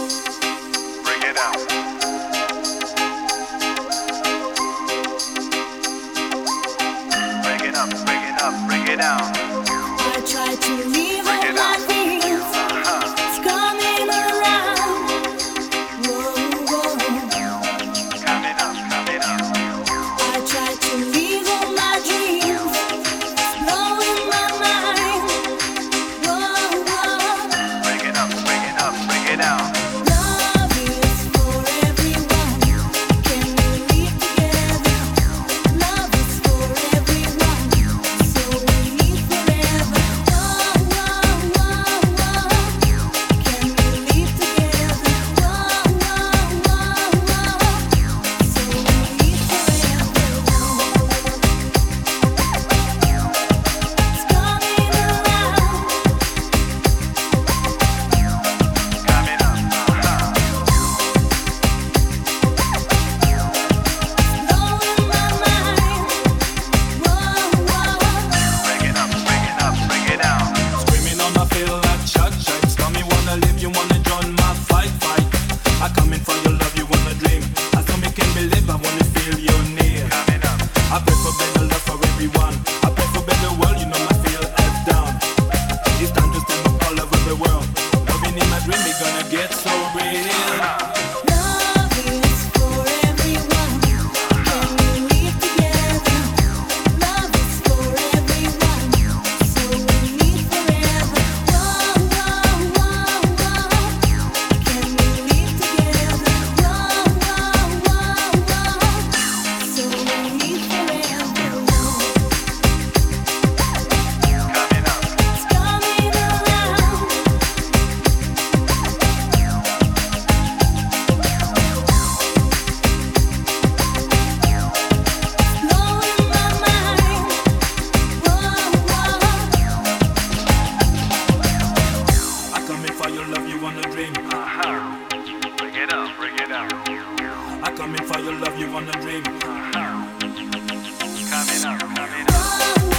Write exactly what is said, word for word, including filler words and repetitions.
Bring it out. Bring it up, bring it up, bring it out. I try to leave all my dreams. Uh-huh. It's coming around. Whoa, whoa. Coming up, coming up. I try to leave all my dreams. It's blowing my mind. Whoa, whoa. Bring it up, bring it up, bring it out. Love is for everyone. Can we live together? Love is for everyone. So we live forever. Whoa, whoa, whoa, whoa. Can we live together? Whoa, whoa, whoa, whoa. So we live forever. It's coming around. Coming up. Uh-huh. Blowing my mind. Whoa, whoa. Bring it up, bring it up, bring it out. Screaming on my feel like shot stripes. Tell me wanna live, you wanna join my fight, fight. I come in for your love, you wanna dream. I come in, can believe, I wanna feel your near. Coming up. I pray for better love for everyone. I pray for better world, you know my feel F down. It's time to stand up all over the world. Loving in my dream, we gonna get so real. Love is for everyone. Can we live together? Love is for everyone. So we live forever. Whoa, whoa, whoa, whoa. Can we live together? Whoa, whoa, whoa, whoa. So we live forever. Coming up. It's coming around. Blowing my mind. Whoa, whoa. I come in for your love, you wanna dream. Uh-huh. Bring it up, bring it out. I come in for your love, you wanna dream. Uh-huh. Coming up, coming up. Whoa,